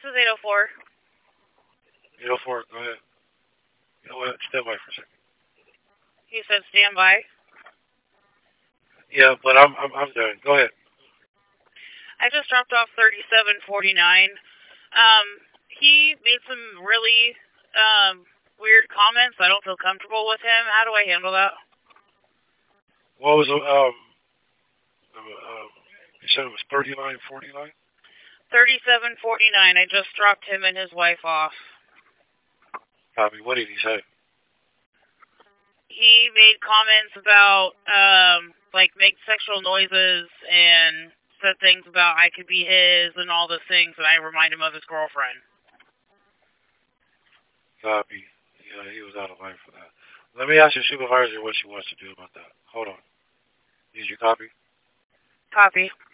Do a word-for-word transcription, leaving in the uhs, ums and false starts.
This is eight oh four. eight oh four, go ahead. You know what? Stand by for a second. He said stand by. Yeah, but I'm I'm I'm done. Go ahead. I just dropped off thirty-seven forty-nine. Um, he made some really um weird comments. I don't feel comfortable with him. How do I handle that? What was the um? um you said it was thirty-nine forty-nine. thirty-seven forty-nine. I just dropped him and his wife off. Copy. What did he say? He made comments about um like make sexual noises and said things about I could be his and all those things, and I remind him of his girlfriend. Copy. Yeah, he was out of line for that. Let me ask your supervisor what she wants to do about that. Hold on. Did you copy? Copy.